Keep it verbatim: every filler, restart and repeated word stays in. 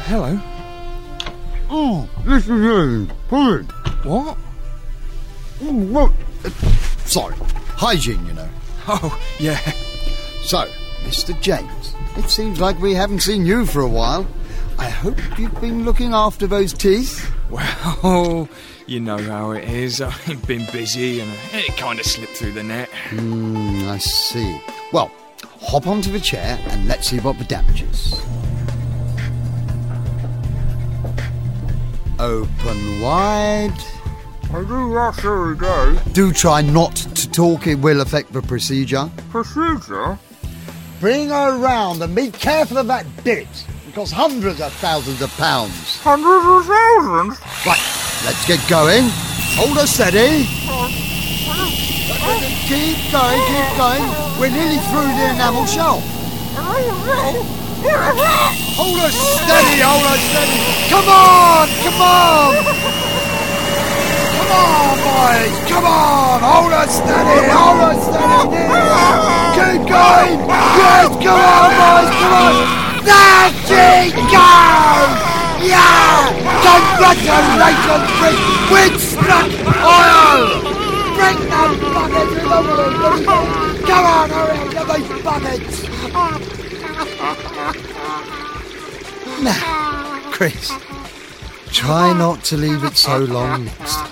hello. Oh, this is you. Pudding. What? Mm, well, uh, sorry. Hygiene, you know. Oh, yeah. So, Mister James, it seems like we haven't seen you for a while. I hope you've been looking after those teeth. Well, you know how it is. I've been busy and it kind of slipped through the net. Hmm, I see. Well, hop onto the chair and let's see what the damage is. Open wide. I do rush every day. Do try not to talk, it will affect the procedure. Procedure? Bring her round and be careful of that bit. It costs hundreds of thousands of pounds. Hundreds of thousands? Right, let's get going. Hold her steady. Keep going, keep going. We're nearly through the enamel shell. Hold her steady, hold her steady. Come on, come on. Come on, boys, come on. Hold her steady, hold her steady. Keep going. Yes, come on, boys, come on. There she goes. Yeah. Congratulations, Rick. With struck oil. Bring those buckets over the Come on, hurry up, get those buckets. Now, Chris, try not to leave it so long next time.